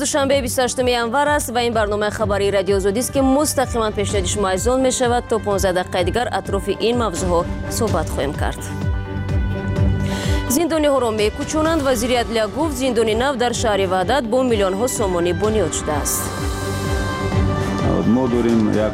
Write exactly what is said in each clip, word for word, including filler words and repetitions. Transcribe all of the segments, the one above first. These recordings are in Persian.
دوشنبه بیست و هشتم январ است و این برنامه خبری رادیو آزادی است که مستقیما پیشنهاد شما ایزان می شود. تا پانزده دقیقه دیگر اطراف این موضوع ها صحبت خواهیم کرد. زندانی ها را می کوچونند. وزیر عدلیه گفت زندانی نو در شهر وحدت با میلیون ها سومانی بنیاد شده است. ما داریم یک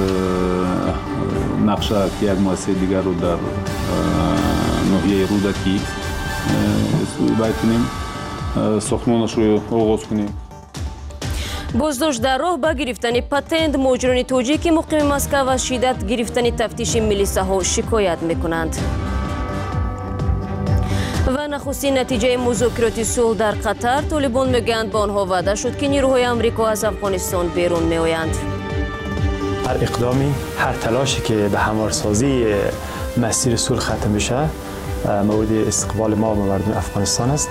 نقشه که یک مؤسسه دیگر رو در ناحیه رودکی باید کنیم، ساختمانش رو آغاز کنیم. بازداشت در راه به گرفتن پتنت. مهاجران تاجیکی مقیم مسکو از شدت گرفتن تفتیش میلیسه ها شکایت میکنند. و نخستین نتیجه مذاکرات صلح در قطر. طالبان میگویند با آنها وعده شد که نیروهای آمریکا از افغانستان بیرون میآیند. هر اقدامی، هر تلاشی که به هموارسازی مسیر صلح ختم بشه مورد استقبال ما و مردم افغانستان است.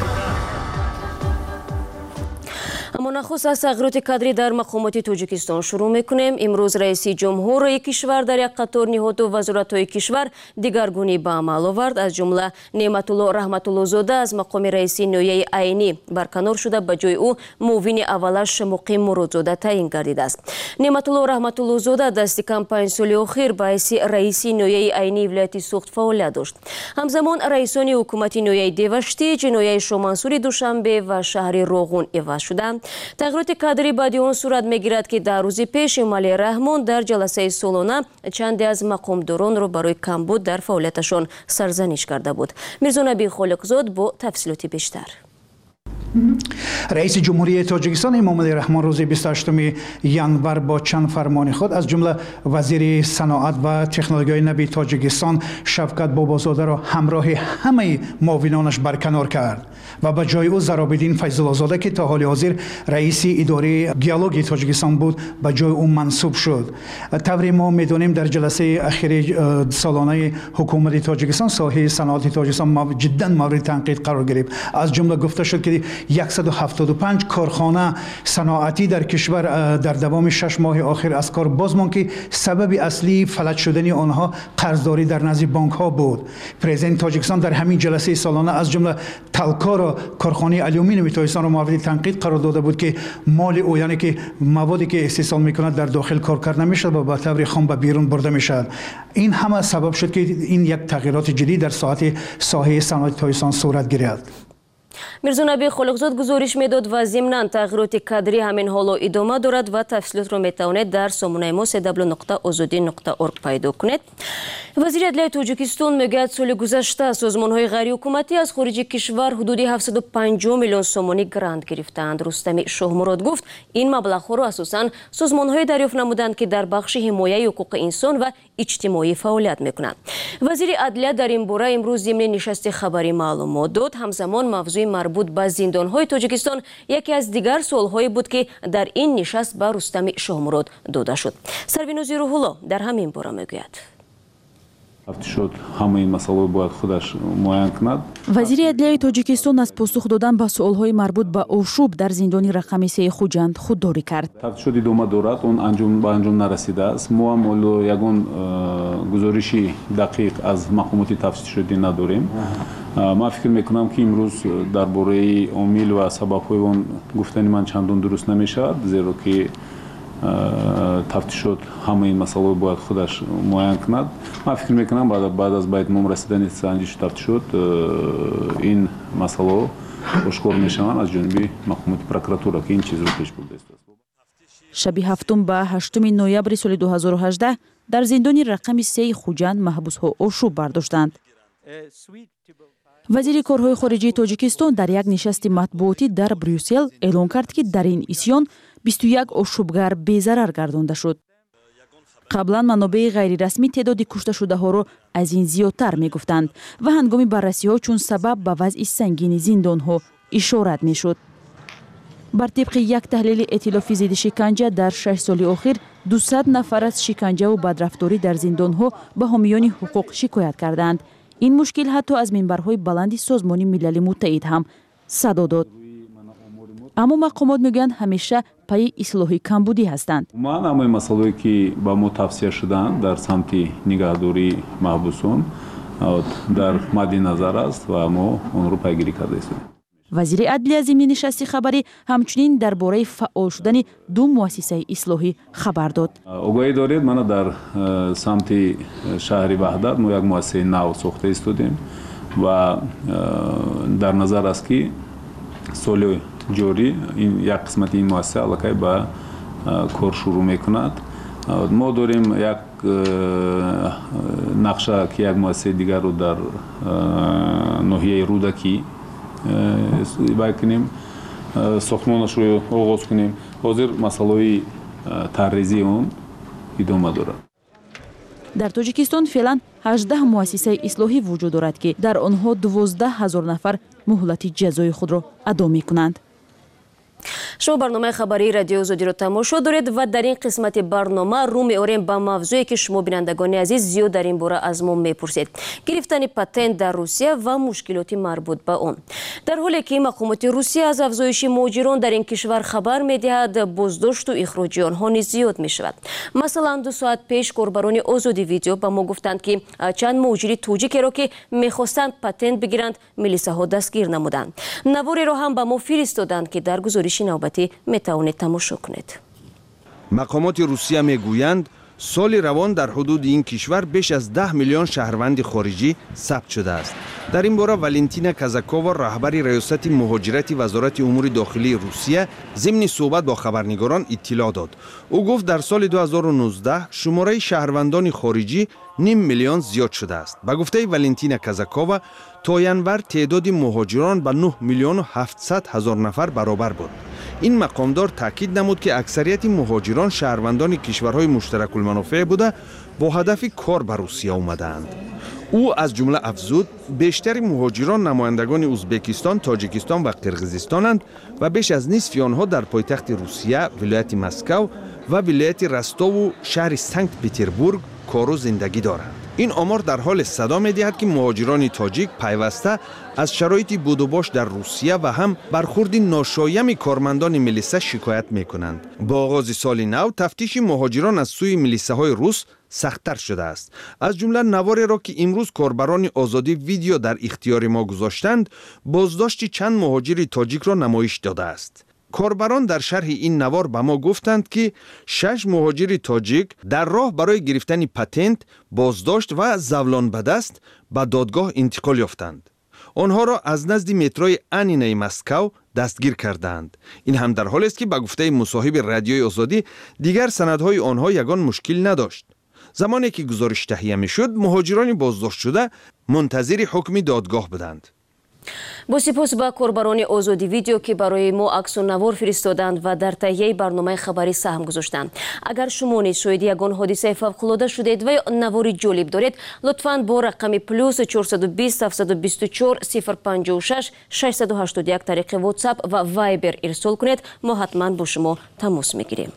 اما نخست از تغییرات کادری در مقامات تاجیکستان شروع میکنیم. امروز رئیس جمهور کشور در یک قطار نهاد و وزارت‌های کشور دیگرگونی به عمل آورد. از جمله نعمت الله رحمت الله زاده از مقام رئیس نویه عینی برکنار شده، به جای او معاون اولش مقیم مرادزاده تعیین گردیده است. نعمت الله رحمت الله زاده دست کم پنج سال اخیر به حیث رئیس نویه عینی ولایت سوخت فعالیت داشت. همزمان رئیسان حکومت نویه دیوشتی، جنویه شمانسوری دوشنبه و شهر روغون عوض شدند. تغییرات کادری بعد آن صورت میگیرد که در روز پیش امالی رحمان در جلسه سالانه چندی از مقامداران را برای کمبود در فعالیتشان سرزنش کرده بود. میرزا نبی خالقزاد با تفصیلات بیشتر. رئیس جمهوری تاجیکستان امامعلی رحمان روز بیست و هشتم январ با چند فرمان خود از جمله وزیر صنعت و تکنولوژی نوین تاجیکستان شوکت بابازاده را همراه همه معاونانش برکنار کرد و به جای او زرابالدین فیض‌الله زاده که تا حال حاضر رئیس اداره گیولوژی تاجیکستان بود به جای او منصوب شد. طوری ما میدونیم در جلسه اخیر سالانه حکومت تاجیکستان ساحه صنعت تاجیکستان جدا مورد تنقید قرار گرفت. از جمله گفته شد که صد و هفتاد و پنج کارخانه صنعتی در کشور در دوام شش ماه آخر از کار باز ماند که سبب اصلی فلج شدن آنها قرضداری در نزد بانک ها بود. پرزیدنت تاجیکستان در همین جلسه سالانه از جمله تلکا را کارخانه آلومینیوم تاجیکستان را مورد تنقید قرار داده بود که مال او یعنی که موادی که استحصال میکند در داخل کار کرده نمیشد و به طور خام به بیرون برده میشد. این همه سبب شد که این یک تغییرات جدی در ساحه ساحه صنعت تاجیکستان صورت گرفت. میرزا نبی خالقزاد گزارش میداد و ضمناً تغییرات کادری همین حالا ادامه دارد و تفصیلات را میتوانید در سامانه ما سه دبلیو نقطه آزادی نقطه اورگ پیدا کنید. وزیر عدلیه تاجیکستان میگوید سال گذشته سازمان‌های غیر حکومتی از خارج کشور حدود هفتصد و پنجاه میلیون سومانی گرانت گرفتند. رستم شاهمراد گفت این مبلغ‌ها را اساساً سازمان‌های دریافت نمودند که در بخش حمایت حقوق انسان و اجتماعی فعالیت میکنند. وزیر عدلیه در این باره امروز ضمن نشست خبری معلومات داد. همزمان موضوع مربوط به زندان‌های تاجیکستان یکی از دیگر سوال‌هایی بود که در این نشست به رستم شاهمراد داده شد. سروینوز روح‌الله در همین باره میگوید. شد همه این مسائل باید خودش معاین کند. وزیر عدلیه تاجیکستان از پاسخ دادن به سوال‌های مربوط به آشوب در زندان رقم سه خوجند خودداری کرد. تفتیش ادامه دارد، اون انجام به انجام نرسیده است. ما هم یگان گزارشی دقیق از مقامات تفتیش شده نداریم. ما فکر میکنم که امروز درباره عامل و سبب‌های اون گفتن من چندان درست نمیشد، زیرا که تفتیشات همه این مسائل باید خودش معاین کند. من فکر میکنم بعد بعد از باید مم رسیدن سنجش تفتیشات این مسئله آشکار میشوند از جانب مقامات پروکراتوره که این چیز رو پیش برده است. شب هفتم به هشتم نوامبر سال دو هزار و هجده در زندان رقم سه خوجند محبوس‌ها آشوب برداشتند. وزیر کارهای خارجه تاجیکستان در یک نشست مطبوعاتی در بریوسل اعلام کرد که در این عصیان بیست و یک آشوبگر بی‌ضرر گردانده شد. قبلا منابع غیر رسمی تعداد کشته شده ها را از این زیادتر می گفتند و هنگام بررسی ها چون سبب به وضع سنگین زندان ها اشارت می شد. بر طبق یک تحلیل ائتلاف ضد شکنجه در شش سال اخیر دویست نفر از شکنجه و بدرفتاری در زندان ها به حامیان حقوق شکایت کردند. این مشکل حتی از منبرهای بلند سازمان ملل متحد هم صدا داد. اما مقامات میگن همیشه پای اصلاح کمبودی هستند. من همه مسائلی که با ما توصیه شدن در سمت نگهداری محبوسان در مد نظر است و ما اون رو پیگیری کرده ایم. وزیر عدلیه ضمن نشست خبری همچنین درباره فعال شدن دو مؤسسه اصلاحی خبر داد. آگاهی دارید ما در سمت شهر وحدت ما یک مؤسسه نو ساخته ایستادیم و در نظر است که سال جاری این یک قسمت این مؤسسه علاقه به کار شروع میکند. ما داریم یک نقشه که یک مؤسسه دیگر رو در ناحیه رودکی بکنیم، ساختمانش رو آغاز کنیم. حاضر مسئله طرحریزی اون ادامه دارد. در تاجیکستان فعلا هجده مؤسسه اصلاحی وجود دارد که در آنها دوازده هزار نفر مهلت جزای خود را ادا می‌کنند. شما برنامه خبری رادیو آزادی رو تماشا دارید و در این قسمت برنامه رو می‌آوریم به موضوعی که شما بینندگان عزیز زیاد در این باره از ما می‌پرسید. گرفتن پتنت در روسیه و مشکلات مربوط به آن. در حالی که مقامات روسیه از افزایش مهاجران در این کشور خبر می‌دهد، بازداشت و اخراج آنها نیز زیاد می‌شود. مثلا دو ساعت پیش کاربران آزادی ویدیو به ما گفتند که چند مهاجر تاجیکی را که می‌خواستند پتنت بگیرند میلیساها دستگیر نمودند. نواری را هم به ما فرستادند که در گزارش نوبتی میتوانید تماشا کنید. مقامات روسیه میگویند سال روان در حدود این کشور بیش از ده میلیون شهروند خارجی ثبت شده است. در این باره والنتینا کازاکووا رهبر ریاست مهاجرت وزارت امور داخلی روسیه ضمن صحبت با خبرنگاران اطلاع داد. او گفت در سال دو هزار و نوزده شماره شهروندان خارجی نیم میلیون زیاد شده است. با گفته والنتینا کازاکووا تا ینور تعداد مهاجران به نه میلیون و هفتصد هزار نفر برابر بود. این مقامدار تاکید نمود که اکثریت مهاجران شهروندان کشورهای مشترک المنافع بوده با هدف کار به روسیه آمدند. او از جمله افزود بیشتر مهاجران نمایندگان ازبکستان، تاجیکستان و قرقیزستانند و بیش از نصف آنها در پایتخت روسیه، ولایت مسکو و ولایت رستو و شهر سنت پتربورگ کار و زندگی دارند. این آمار در حال صدا می‌دهد که مهاجران تاجیک پیوسته از شرایط بود و باش در روسیه و هم برخورد ناشایم کارمندان میلیسا شکایت می‌کنند. با آغاز سال نو تفتیش مهاجران از سوی میلیساهای روس سخت‌تر شده است. از جمله نواری را که امروز کاربران آزادی ویدیو در اختیار ما گذاشتند، بازداشت چند مهاجر تاجیک را نمایش داده است. کاربران در شرح این نوار به ما گفتند که شش مهاجر تاجیک در راه برای گرفتن پتنت بازداشت و زولان به دست به دادگاه انتقال یافتند. آنها را از نزد متروی انینه مسکو دستگیر کردند. این هم در حالی است که به گفته مصاحب رادیوی آزادی دیگر سندهای آنها یگان مشکل نداشت. زمانی که گزارش تهیه می‌شد مهاجران بازداشت شده منتظر حکم دادگاه بودند. با سپاس به کاربران آزادی ویدیو که برای ما عکس و نوار فرستادند و در تهیه برنامه خبری سهم گذاشتند. اگر شما نیز شاهد یگان حادثه فوق‌العاده شدید و یا نواری جالب دارید، لطفاً با رقم پلوس چهارصد و بیست هفتصد و بیست و چهار صفر پنجاه و شش ششصد و هشتاد و یک طریق واتساپ و وایبر ارسال کنید. ما حتما با شما تماس میگیریم.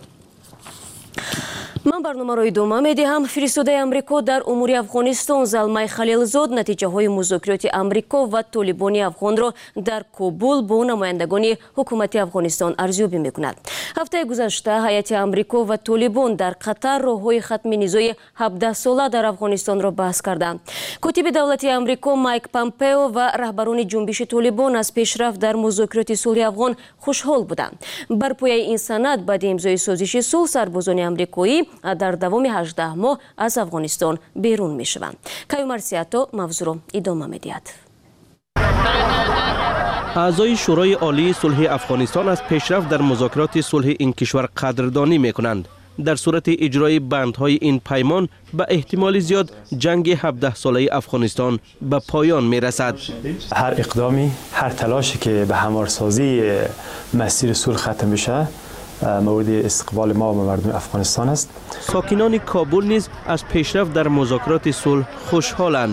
من برنامه را ادامه میدهم. فرستاده امریکا در امور افغانستان زلمه خلیلزاد نتیجه های مذاکرات امریکا و طالبان افغان را در کابل با نمایندگان حکومت افغانستان ارزیابی میکند. هفته گذشته هیئت امریکا و طالبان در قطر راههای ختم نزاع هفده ساله در افغانستان را بحث کردند. کاتب دولتی امریکا مایک پامپئو و رهبران جنبش طالبان از پیشرفت در مذاکرات صلح افغان خوشحال بودند. بر پایه این سند بعد امضای سازش صلح سربازان امریکایی در دوام هجده ماه از افغانستان بیرون می شوند. کایو مرسیاتو موضوع را ادامه می دهد. اعضای شورای عالی صلح افغانستان از پیشرفت در مذاکرات صلح این کشور قدردانی می کنند. در صورت اجرای بندهای این پیمان به احتمال زیاد جنگ هفده ساله افغانستان به پایان می رسد. هر اقدامی، هر تلاشی که به همارسازی مسیر صلح ختم بشه مورد استقبال ما و مردم افغانستان است. ساکنان کابل نیز از پیشرفت در مذاکرات صلح خوشحالند.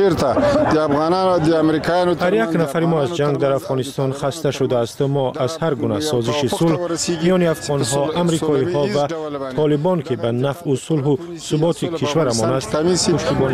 هر یک نفر ما از جنگ در افغانستان خسته شده است. ما از هر گونه سازش صلح میان افغان ها، امریکایی ها و طالبان که به نفع و صلح و ثبات کشورمان است پشتیبانی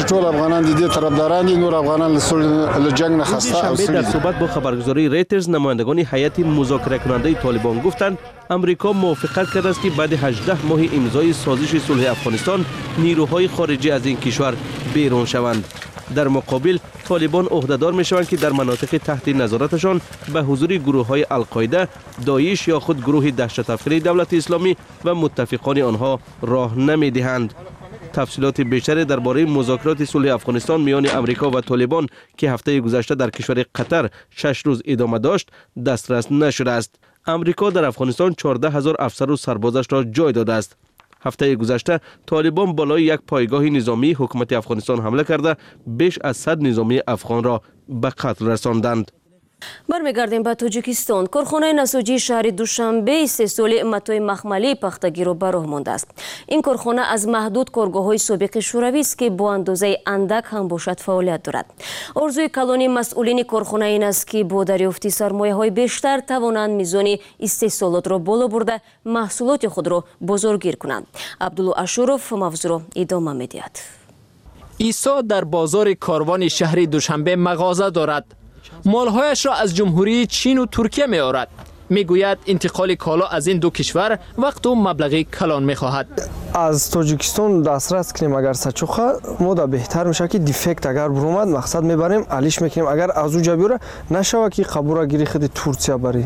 می‌کنیم. در صحبت با خبرگزاری ریترز نمایندگان هیئت مذاکره کننده طالبان گفتند امریکا موافقت کرده است که بعد هجده ماه امضای سازش صلح افغانستان نیروهای خارجی از این کشور بیرون شوند. در مقابل طالبان عهدهدار میشوند که در مناطق تحت نظارتشان به حضور گروه های القاعده، داعش یا خود گروه دهشت افکنی دولت اسلامی و متفقان آنها راه نمیدهند. تفصیلات بیشتر درباره مذاکرات صلح افغانستان میان امریکا و طالبان که هفته گذشته در کشور قطر شش روز ادامه داشت دسترس نشده است. امریکا در افغانستان چهارده هزار افسر و سربازش را جای داده است. هفته گذشته طالبان بالای یک پایگاه نظامی حکومت افغانستان حمله کرده بیش از صد نظامی افغان را به قتل رساندند. برمیگردیم به تاجیکستان. کارخانه نساجی شهر دوشنبه استحصال متاع مخملی پختگی را به راه مانده است. این کارخانه از محدود کارگاه‌های سابق شوروی است که با اندازه اندک هم باشد فعالیت دارد. آرزوی کلان مسئولین کارخانه این است که با دریافت سرمایه‌های بیشتر توانند میزان استحصالات را بالا برده محصولات خود را بازارگیر کنند. عبدالله اشوروف موضوع را ادامه می‌دهد. عیسی در بازار کاروان شهر دوشنبه مغازه دارد. مالهایش را از جمهوری چین و ترکیه می آورد. می گوید انتقال کالا از این دو کشور وقت و مبلغی کلان می خواهد. از تاجیکستان دسترس کنیم اگر سچوخه مودا بهتر میشه که دیفکت اگر برومد مقصد میبریم علیش میکنیم اگر از او جبیره نشوه که قبورا گیری خود ترکیه بری.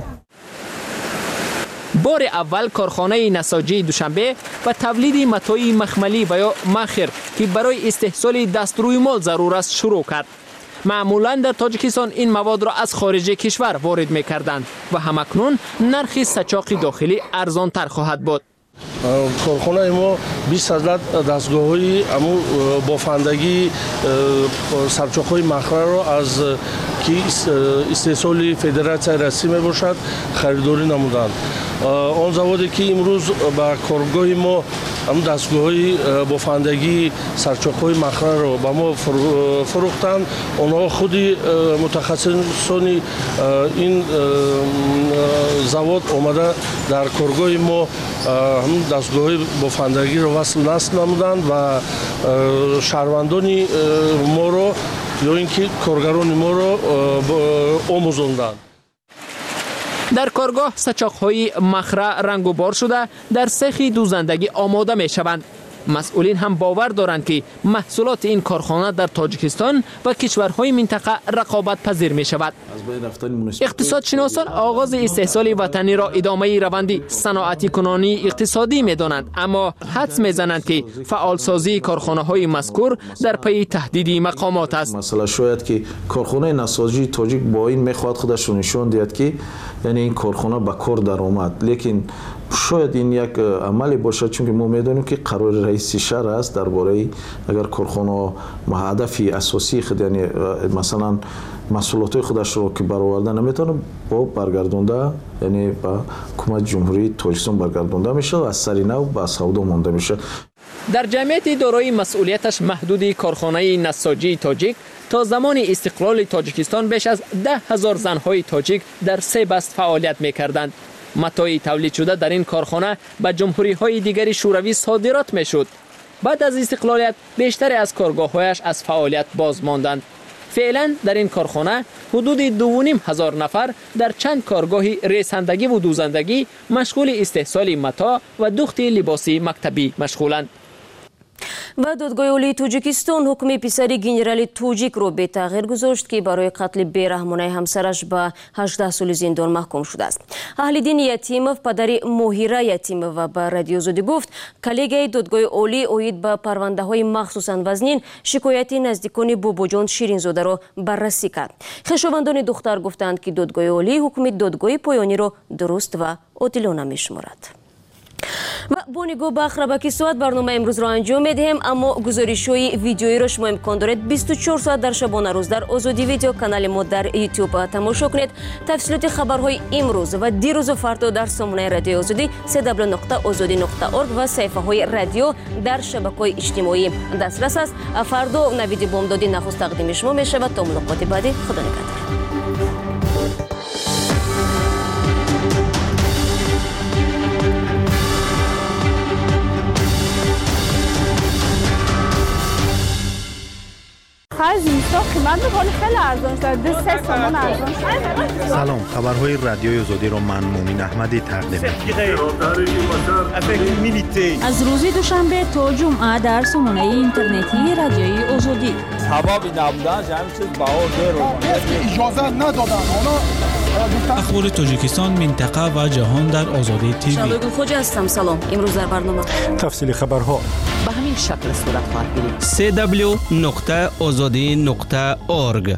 بار اول کارخانه نساجی دوشنبه و تولید متاع مخملی و یا مخر که برای استحصال دستروی مال ضرور است شروع کرد. معمولا در تاجیکستان این مواد را از خارج کشور وارد می‌کردند و همکنون نرخ سچاق داخلی ارزان تر خواهد بود. کارخانه ما بیست هزار دستگاه‌های امو بافندگی سرچاق‌های مخمل را از که استحصال فدراسیون رسمی میباشد خریداری نمودند. آن زوادی که امروز به کارگاه ما هم دستگاه‌های بافندگی سرچاق‌های مخمل را به ما فروختند، آنها خودی متخصصان این زواد آمده در کارگاه ما هم دستگاه‌های بافندگی را وصل نصب نمودند و شهروندان ما را یا اینکه کارگران ما را آموزاندند. در کارگاه سچاق‌های مخره رنگ و بار شده در سیخ دوزندگی آماده می شوند. مسئولین هم باور دارند که محصولات این کارخانه در تاجیکستان و کشورهای منطقه رقابت پذیر می شود. اقتصادشناسان آغاز استحصال وطنی را ادامه روند صنعتی کنانی اقتصادی می دانند، اما حدس می زنند که فعالسازی کارخانه های مذکور در پی تهدید مقامات است. مثلا شاید که کارخانه نساجی تاجیک با این میخواد خودش رو نشون دهد که یعنی این کارخانه به کار در آمد، لیکن شاید این یک عملی باشد چون که ما میدونیم که قرار رئیس شهر است درباره اگر کارخانه هدفی اساسی خود یعنی مثلا مسئولیت خودش رو که برآورده نمیتونه با برگردونده یعنی با حکومت جمهوری تاجیکستان برگردونده میشه و از سر نو به سودا مانده میشه. در جمعیت دارای مسئولیتش محدود کارخانه نساجی تاجیک تا زمان استقلال تاجیکستان بیش از ده هزار زنهای تاجیک در سه بست فعالیت میکردند. متاع تولید شده در این کارخانه به جمهوری‌های دیگر شوروی صادرات میشد. بعد از استقلالیت بیشتر از کارگاه‌هایش از فعالیت باز ماندند. فعلا در این کارخانه حدود دو و نیم هزار نفر در چند کارگاه ریسندگی و دوزندگی مشغول استحصال متاع و دوخت لباسی مکتبی مشغولند. و دادگاه عالی تاجیکستان حکم پسری گنرال توجیک رو به تغییر گذاشت که برای قتل بیرحمانه همسرش به هجده سال زندان محکوم شده است. اهل‌دین یتیمов پدر ماهیره یتیمова به رادیو آزادی گفت کلیگای دادگاه عالی اوید به پرونده های مخصوصاً وزنین شکایت نزدیکان باباجان شیرینزاده را بررسی کرد. خویشاوندان دختر گفتند که دادگاه عالی حکم دادگاه پایانی را درست و عادلانه می‌شمارد. و با نگاه به اخربکی ساعت برنامه امروز را انجام میدهیم، اما گزارش‌های ویدیویی را شما امکان دارید بیست و چهار ساعت در شبانه روز در آزادی ویدیو کانال ما در یوتیوب تماشا کنید. تفصیلات خبرهای امروز و دیروز و فردا در سامانه رادیو آزادی سه دبلیو نقطه آزادی نقطه اورگ و صفحه های رادیو در شبکه‌های اجتماعی دسترس است. فردا نوید بامدادی نخست تقدیم شما می شود. تا ملاقات بعدی، خدا نگهدار. آخر زمستان قیمت میکنه خیلی ارزان شده، دو سه تومان ارزان شده. سلام، خبرهای رادیوی آزادی را من مومین احمدی تقدیم می‌کنم. از روز دوشنبه تا جمعه در سامانه اینترنتی رادیوی آزادی. حبابی نبودن جمع چیز بهار دیر اجازه ندادن. اخبار تاجیکستان، منطقه و جهان در آزادی تیوی. شادو خوجا هستم. سلام. امروز در برنامه تفصیل خبرها به همین شکل صورت خواهد گرفت. سی دبلیو نقطه آزادی نقطه اورگ.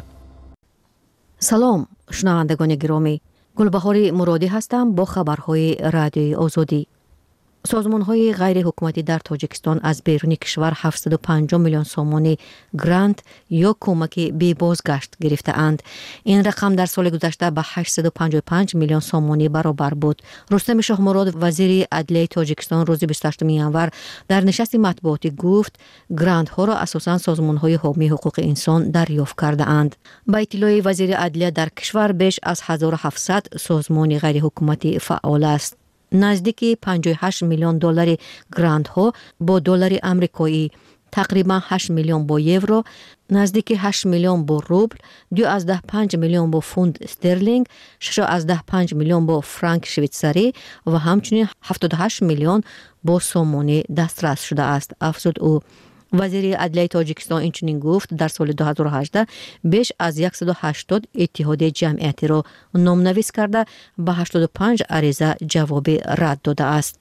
سلام شنوندگان گرامی، گلبهار مرادی هستم با خبرهای رادیوی آزادی. سازمان‌های غیر حکومتی در تاجیکستان از بیرون کشور هفتصد و پنجاه میلیون سومانی گرانت یا کمک بی بازگشت گرفته‌اند. این رقم در سال گذشته به هشتصد و پنجاه و پنج میلیون سومانی برابر بود. رستم شاه مراد وزیر عدلیه تاجیکستان روز بیست و هشتم ژانویه در نشست مطبوعاتی گفت گرانت ها را اساساً سازمان‌های حامی حقوق انسان دریافت کرده‌اند. با اطلاع وزیر عدلیه در کشور بیش از هزار و هفتصد سازمان غیر حکومتی فعال است. نزدیک پنجاه و هشت میلیون دلار گرانت ها با دلار آمریکایی، تقریبا هشت میلیون با یورو، نزدیک هشت میلیون با روبل، دو از ده پنج میلیون با فوند استرلینگ، شش از ده پنج میلیون با فرانک شویتزاری و همچنین هفتاد و هشت میلیون با سومانی دسترس شده است. افزود او. وزیر عدلیه تاجیکستان اینچنین گفت در سال دو هزار و هجده بیش از صد و هشتاد اتحادیه جمعیتی را نامنویس کرده به هشتاد و پنج عریضه جواب رد داده است.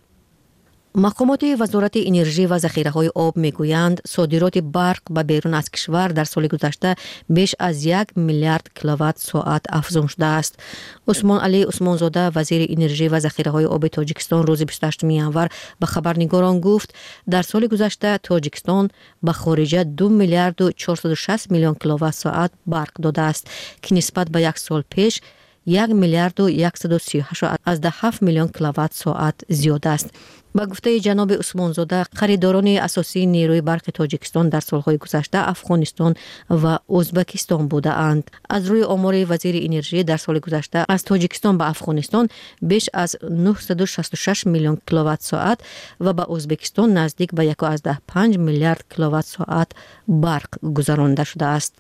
مقامات وزارت انرژی و ذخیره‌های آب میگویند صادرات برق به بیرون از کشور در سال گذشته بیش از یک میلیارد کیلووات ساعت افزون شده است. عثمان علی عثمان زاده وزیر انرژی و ذخیره‌های آب تاجیکستان روز بیست و هشتم ژانویه به خبرنگاران گفت در سال گذشته تاجیکستان به خارج دو میلیارد و چهارصد و شصت میلیون کیلووات ساعت برق داده است که نسبت به یک سال پیش یک میلیارد و صد و سی و هشت از ده هفت میلیون کیلووات ساعت زیاد است. با گفته جناب عثمان زاده خریداران اساسی نیروی برق تاجیکستان در سالهای گذشته افغانستان و ازبکستان بوده اند. از روی آمار وزیر انرژی در سال گذشته از تاجیکستان به افغانستان بیش از نهصد و شصت و شش میلیون کیلووات ساعت و به ازبکستان نزدیک به یک و پنج میلیارد کیلووات ساعت برق گذرانده شده است.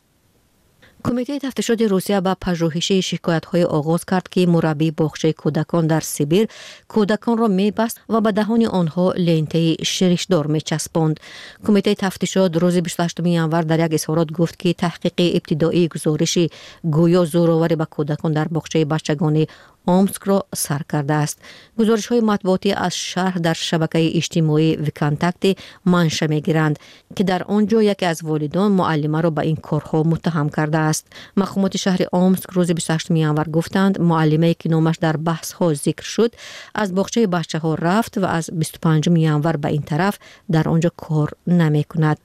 کمیته تفتیشات روسیه به پژوهش شکایت‌های آغاز کرد که مربی باغچه کودکان در سیبیر کودکان را می‌بست و به دهان آنها لنته شریشدار می‌چسباند. کمیته تفتیشات روز بیست و هشتم ژانویه در یک اظهارات گفت که تحقیق ابتدایی گزارشی گویا زورآوری به کودکان در باغچه بچگانه آمسک را سر کرده است. گزارش های مطبوعاتی از شهر در شبکه اجتماعی ویکانتاکت منشأ می‌گیرند که در آنجا یکی از والدان معلمه را به این کارها متهم کرده است. مقامات شهر آمسک روز بیست و هشتم ژانویه گفتند معلمه‌ای که نامش در بحث ها ذکر شد از باغچه بچه ها رفت و از بیست و پنجم ژانویه به این طرف در آنجا کار نمی‌کند.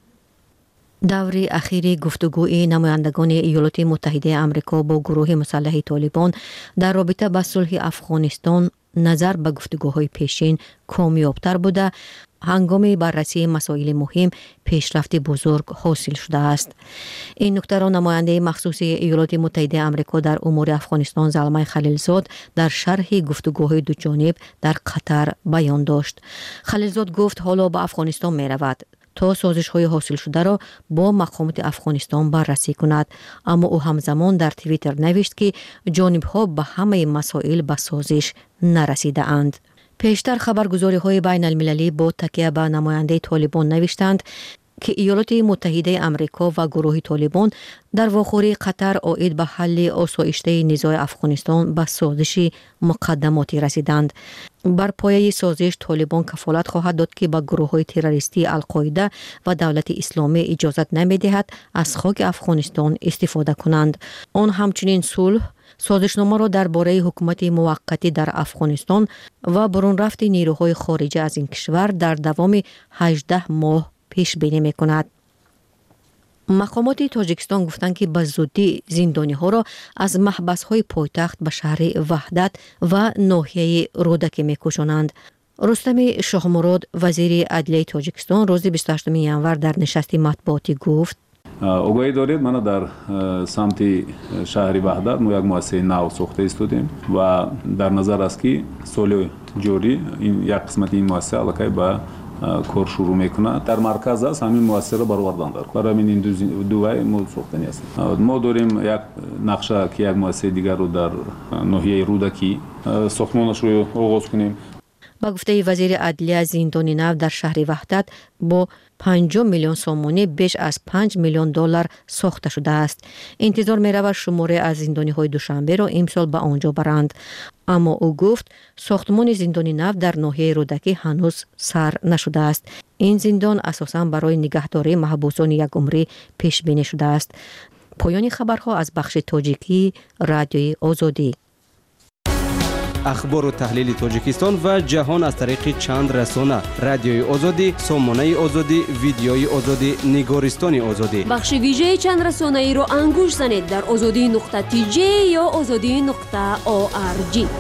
دور اخیر گفتگوی نمایندگان ایالات متحده آمریکا با گروه مسلح طالبان در رابطه با صلح افغانستان نظر به گفتگوهای پیشین کامیابتر بوده، هنگام بررسی مسائل مهم پیشرفت بزرگ حاصل شده است. این نکته را نماینده مخصوص ایالات متحده آمریکا در امور افغانستان زلمه خلیلزاد در شرح گفتگوهای دو جانب در قطر بیان داشت. خلیلزاد گفت حالا به افغانستان می رود تا سازش های حاصل شده را با مقامات افغانستان بررسی کند، اما او همزمان در توییتر نوشت که جانب ها به همه مسائل به سازش نرسیده اند. پیشتر خبرگزاری های بین المللی با تکیه به نماینده طالبان نوشتند که ایالات متحده آمریکا و گروه طالبان در واخوری قطر عاید به حل آسایشته نزاع افغانستان به سازش مقدماتی رسیدند. بر پایه سازش طالبان کفالت خواهد داد که به گروه های تروریستی القاعده و دولت اسلامی اجازت نمی‌دهد از خاک افغانستان استفاده کنند. آن همچنین صلح سازشنامه را درباره حکومت موقتی در افغانستان و برون رفت نیروهای خارجی از این کشور در دوام هجده ماه پیش بینی می کند. مقامات تاجیکستان گفتند که به زودی زندانی ها را از محبس های پایتخت به شهر وحدت و ناحیه رودکی می کشانند. رستم شاه مراد وزیر عدلیه تاجیکستان روز بیست و هشتم ژانویه در نشست مطبوعاتی گفت اوگاهی دارید ما در سمت شهر وحدت ما یک مؤسسه نو ساخته استودیم و در نظر است که سال جاری این یک قسمت این مؤسسه علاقه به کار شروع میکنه در مرکز است همین مؤسسه برآوردن داره برای همین این دو دوای ما ساختنی است. ما داریم یک نقشه که یک مؤسسه دیگر رو در ناحیه رودکی ساختمانش رو آغاز کنیم. با گفته وزیر عدلیه زندان نو در شهر وحدت با پنج میلیون سومونی بیش از پنج میلیون دلار ساخته شده است. انتظار می رود شماره از زندانی های دوشنبه را امسال به آنجا برند. اما او گفت ساختمان زندان نو در ناحیه رودکی هنوز سر نشده است. این زندان اساساً برای نگهداری محبوسان یک عمری پیش بینی شده است. پایان خبرها از بخش تاجیکی رادیوی آزادی. اخبار و تحلیل تاجیکستان و جهان از طریق چند رسانه: رادیوی آزادی، سامانه آزادی، ویدیوی آزادی، نگارستان آزادی. بخش ویژه چند رسانه ای رو انگوش زنید در آزادی نقطه تی جی یا آزادی نقطه او آر جی.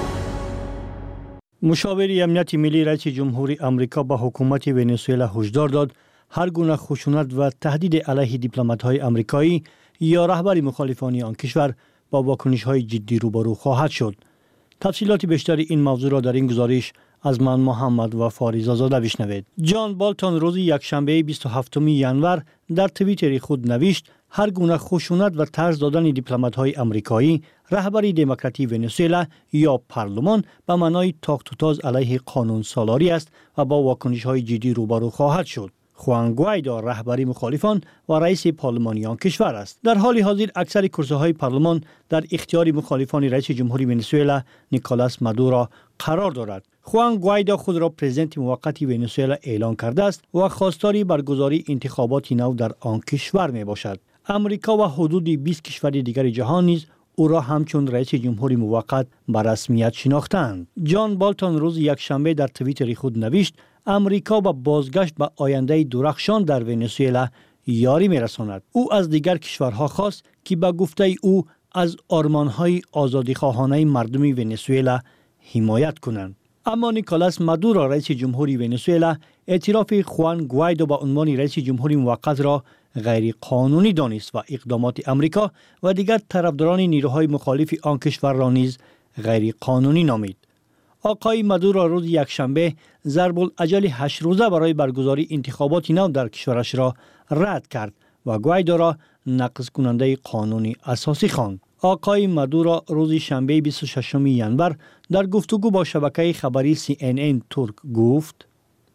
مشاور امنیت ملی رئیس جمهوری آمریکا به حکومت ونزوئلا هشدار داد هر گونه خشونت و تهدید علیه دیپلمات‌های آمریکایی یا رهبر مخالفان آن کشور با واکنش‌های جدی روبرو خواهد شد. تفصیلات بیشتر این موضوع را در این گزارش از من محمد و فاریزا زاده بشنوید. جان بالتون روز یکشنبه بیست و هفتم ژانویه در توییتر خود نوشت هر گونه خشونت و طرز دادن دیپلمات‌های آمریکایی، رهبر دموکراتی ونزوئلا یا پارلمان به معنای تاخت و تاز علیه قانون سالاری است و با واکنش‌های جدی روبرو خواهد شد. خوان گوایدو رهبری مخالفان و رئیس پارلمانی آن کشور است. در حال حاضر اکثر کرسی‌های پارلمان در اختیار مخالفان رئیس جمهوری ونزوئلا نیکولاس مادورو قرار دارد. خوان گوایدو خود را پرزیدنت موقت ونزوئلا اعلام کرده است و خواستار برگزاری انتخابات نو در آن کشور می باشد. امریکا و حدود بیست کشور دیگر جهان نیز او را همچون رئیس جمهوری موقت به رسمیت شناختند. جان بالتون روز یکشنبه در توییتر خود نوشت امریکا با بازگشت به آینده درخشان در ونزوئلا یاری می‌رساند. او از دیگر کشورها خواست که به گفته او از آرمان‌های آزادیخواهانه مردم ونزوئلا حمایت کنند. اما نیکولاس مادورو رئیس جمهوری ونزوئلا اعتراف خوان گوایدو به عنوان رئیس جمهوری موقت را غیر قانونی دانست و اقدامات امریکا و دیگر طرفداران نیروهای مخالف آن کشور را نیز غیر قانونی نامید. آقای مادورو روز یکشنبه ضرب الاجل هشت روزه برای برگزاری انتخابات نو در کشورش را رد کرد و گوایدو را نقض کننده قانونی اساسی خواند. آقای مادورو روز شنبه بیست و ششم ژانویه در گفتگو با شبکه خبری سی ان ان ترک گفت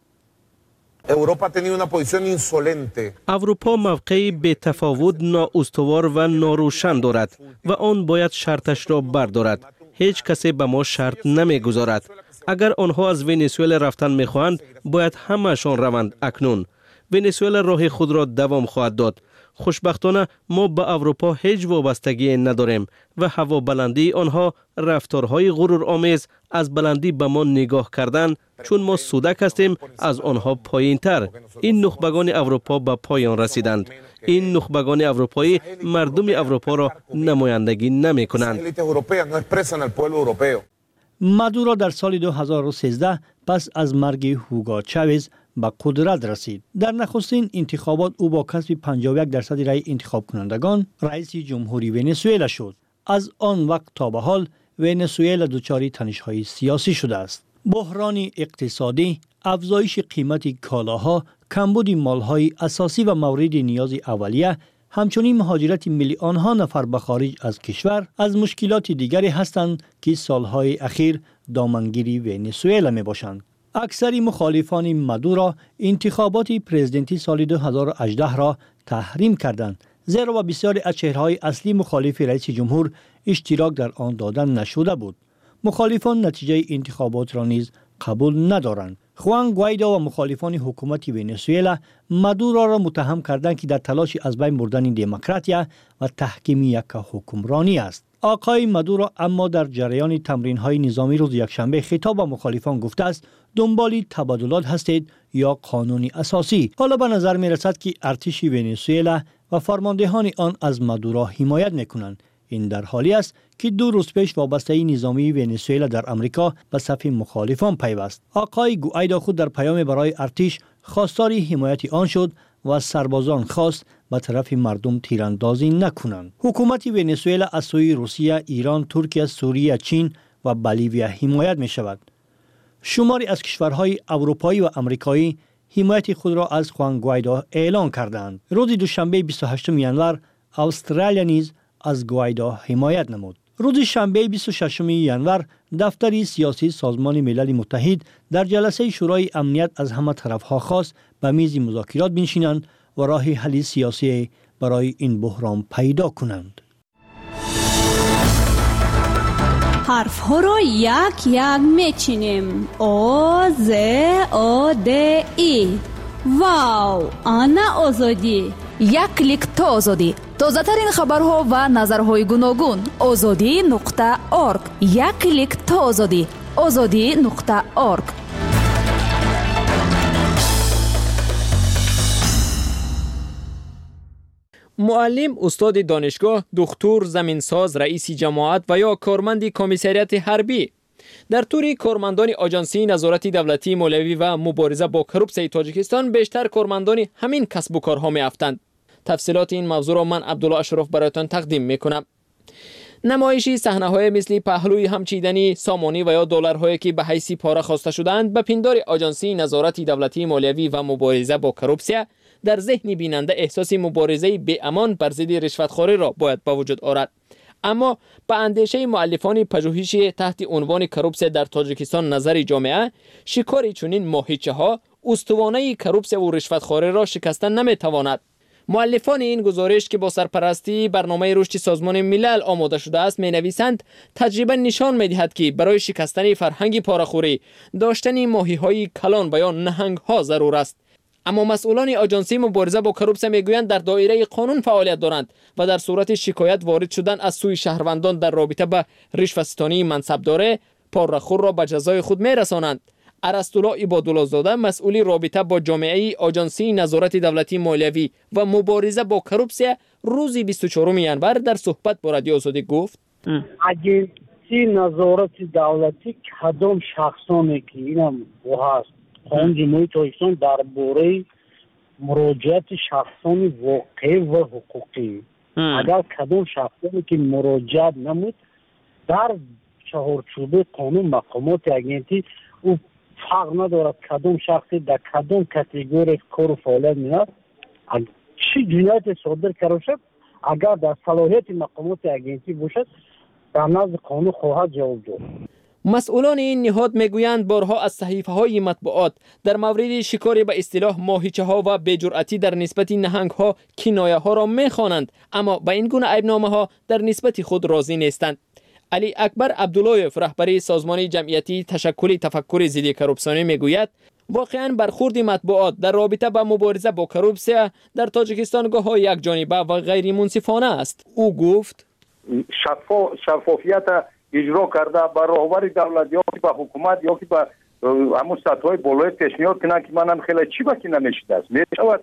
اروپا موقعی به تفاوت نااستوار و ناروشن دارد و آن باید شرطش را بردارد. هیچ کسی به ما شرط نمیگذارد. اگر آنها از ونزوئلا رفتن میخواهند باید همهشان روند. اکنون ونزوئلا راه خود را دوام خواهد داد. خوشبختانه ما به اروپا هیچ وابستگی نداریم و هوا بلندی آنها رفتارهای غرور آمیز از بلندی به ما نگاه کردن چون ما سودک هستیم از آنها پایین تر. این نخبگان اروپا به پایان رسیدند. این نخبگان اروپایی مردم اروپا را نمایندگی نمی کنند. مادورو در سال دو هزار و سیزده پس از مرگ هوگو چاوز به قدرت رسید. در نخستین انتخابات او با کسب پنجاه و یک درصد رای انتخاب کنندگان رئیس جمهوری ونزوئلا شد. از آن وقت تا به حال ونزوئلا دچار تنش‌های سیاسی شده است. بحران اقتصادی، افزایش قیمت کالاها، کمبود مال‌های اساسی و مورد نیاز اولیه، همچنین مهاجرت میلیون‌ها نفر به خارج از کشور از مشکلات دیگری هستند که سالهای اخیر دامنگیری ونزوئلا میباشند. اکثر مخالفان مادورو انتخابات پرزیدنتی سال دو هزار و هجده را تحریم کردند، زیرا و بسیاری از چهره‌های اصلی مخالف رئیس جمهور اشتراک در آن دادن نشده بود. مخالفان نتیجه انتخابات را نیز قبول ندارند. خوان گوایدو و مخالفان حکومت ونزوئلا مادورو را متهم کردند که در تلاش از بین بردن دموکراتیا و تحکیم یک حکمرانی است. آقای مادورو اما در جریان تمرین‌های نظامی روز یکشنبه خطاب به مخالفان گفته است دنبال تبادلات هستید یا قانونی اساسی. حالا به نظر می رسد که ارتش ونزوئلا و فرماندهان آن از مادورو حمایت میکنند. این در حالی است که دو روز پیش وابستگی نظامی ونزوئلا در امریکا به صف مخالفان پیوست. آقای گوایدو خود در پیام برای ارتش خواستار حمایت آن شد و سربازان خواست به طرف مردم تیراندازی نکنند. حکومت ونزوئلا از سوی روسیه، ایران، ترکیه، سوریه، چین و بولیویا حمایت می شود. شماری از کشورهای اروپایی و آمریکایی حمایت خود را از خوان گوایدو اعلان کردند. روز دوشنبه بیست و هشتم ژانویه استرالیا نیز از گوایدو حمایت نمود. روز شنبه بیست و ششم ژانویه دفتر سیاسی سازمان ملل متحد در جلسه شورای امنیت از همه طرفها خواست به میز مذاکرات بنشینند و راه حل سیاسی برای این بحران پیدا کنند. حرف ها را یک یک میچینیم. او ز او د ای. واو، آنا آزادی. یک کلیک تا آزادی. تازه ترین خبرها و نظرهای گوناگون. آزادی نقطه اورگ. یک کلیک تا آزادی. آزادی نقطه اورگ. معلم، استاد دانشگاه، دکتر، زمینساز، رئیس جماعت و یا کارمند کمیسریت حربی در طور کارمندان آژانسی نظارت دولتی مولوی و مبارزه با کروپسی تاجیکستان بیشتر کارمندان همین کسب و کارها میافتند. تفصیلات این موضوع را من عبدالله اشرف برایتان تقدیم میکنم. نمایشی صحنه‌های مثل پهلوی همچیدنی، سامانی و یا دلارهایی که به حیث پاره خواسته شدند به پندار آژانسی نظارت دولتی مولوی و مبارزه با کروپسی در ذهن بیننده احساس مبارزه بی امان بر ضد رشوتخواری را باید به وجود آورد. اما به اندیشه مؤلفان پژوهشی تحت عنوان کروپسی در تاجیکستان نظر جامعه، شکار چنین ماهیچه ها استوانه کروپسی و رشوتخواری را شکستن نمیتواند. مؤلفان این گزارش که با سرپرستی برنامه رشد سازمان ملل آماده شده است می نویسند تجربه نشان می دهد که برای شکستن فرهنگ پاره‌خوری داشتن ماهی های کلان و یا نهنگ ها ضرور است. اما مسئولان آژانسی مبارزه با کروپسی میگویند در دایره قانون فعالیت دارند و در صورت شکایت وارد شدن از سوی شهروندان در رابطه با رشوه‌ستانی منصبدار پاره‌خور را به جزای خود میرسانند. ارسطولا عبادالله زاده، مسئول رابطه با جامعه آژانسی نظارت دولتی مولوی و مبارزه با کروپسی، روز بیست و چهارم ژانویه در صحبت با رادیو آزادی گفت: اجنسی نظارت دولتی کدام شخصانی که اینم هست قانون جمهوری تاجیکستان درباره مراجعت شخصان واقعی و حقوقی، اگر کدام شخصانی که مراجعت نمود در چهارچوب قانون مقامات اگنتی او فرق ندارد کدام شخصی در کدام کاتگوری کار و فعالیت میاد، چی جنایت صادر کرده شد، اگر در صلاحیت مقامات اگنتی باشد در نزد قانون خواهد جواب داد. مسئولان این نهاد میگویند بارها از صحیفه های مطبوعات در مورد شکار به اصطلاح ماهیچه ها و بی‌جرأتی در نسبت نهنگ ها کنایه ها را میخوانند، اما به این گونه عیبنامه ها در نسبت خود راضی نیستند. علی اکبر عبداللهیف، رهبر سازمان جمعیتی تشکل تفکر ضد کروپسیون میگوید واقعا برخورد مطبوعات در رابطه با مبارزه با کروپسی در تاجیکستان گاه یک جانبه و غیر منصفانه است. او گفت شفاف شفافیت اجرا کرده با رهبر دولت یا با حکومت یا با همون سطح‌های بالای پیشنهاد کنن که منم خیلی چی باکی نمیشد است میشود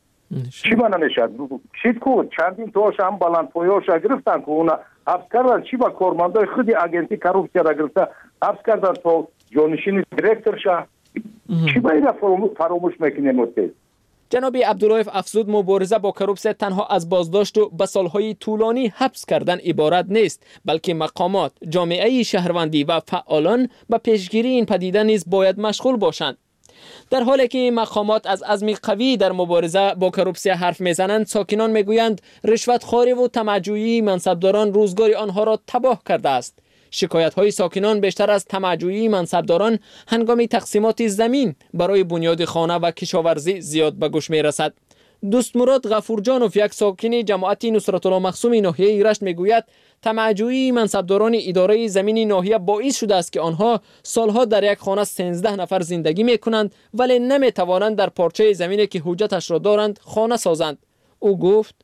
چی با نمیشد شید کو چندین تاش هم بلندپایه‌اش گرفتن که اونا حبس کردن، چی با کارمندای خودی اگنتی کروپسی را گرفته حبس کردن تا جانشین دیرکتور شه، چی با این فراموش میکنیم متید. جناب عبداللهیف افزود مبارزه با کروپسی تنها از بازداشت و به سالهای طولانی حبس کردن عبارت نیست، بلکه مقامات، جامعه شهروندی و فعالان به پیشگیری این پدیده نیز باید مشغول باشند. در حالی که مقامات از عزم قوی در مبارزه با کروپسی حرف میزنند، ساکنان میگویند رشوتخواری و طمع‌جویی منصبداران روزگار آنها را تباه کرده است. شکایت های ساکنان بیشتر از طمع‌جویی منصبداران هنگام تقسیمات زمین برای بنیاد خانه و کشاورزی زیاد به گوش می رسد. دوست مراد غفورجانوف، یک ساکن جماعت نصرت الله مخصوم ناحیه رشت میگوید طمع‌جویی منصبداران اداره زمین ناحیه باعث شده است که آنها سالها در یک خانه سیزده نفر زندگی میکنند ولی نمیتوانند در پارچه زمینی که حجتش را دارند خانه سازند. او گفت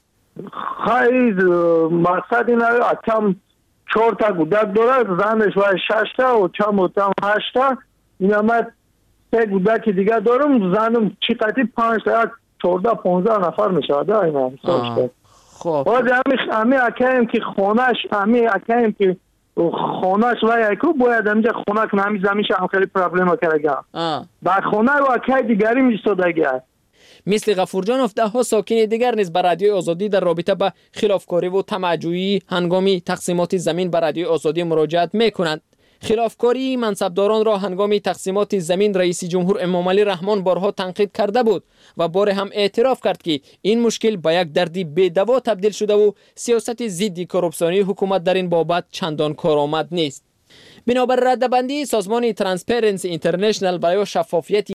خیلی مقصد اینه اتم چهار تا گودک داره، زنش و شش تا و چم و تم هشت تا، این همه سه گودک دیگه دارم، زنم چی قطعی پنج تا چهارده پانزده نفر میشه. اینا حساب خب باید همی همی اکایم که خونش همی اکایم که خونش و یکو باید همینجا خونه که همی زمینش هم خیلی پرابلم کرده با خونه و اکای دیگری میستاده گه. مثل غفورجانوف ده ها ساکن دیگر نیز بر رادیو آزادی در رابطه با خلافکاری و طمع‌جویی هنگامی تقسیمات زمین بر رادیو آزادی مراجعت میکنند. خلافکاری منصبداران را هنگام تقسیمات زمین رئیس جمهور امامعلی رحمان بارها تنقید کرده بود و بار هم اعتراف کرد که این مشکل به یک دردی بی‌دوا تبدیل شده و سیاست ضد کورپسیونی حکومت در این بابت چندان کارآمد نیست. بنابر ردبندی سازمان ترانسپرنسی اینترنشنال برای شفافیت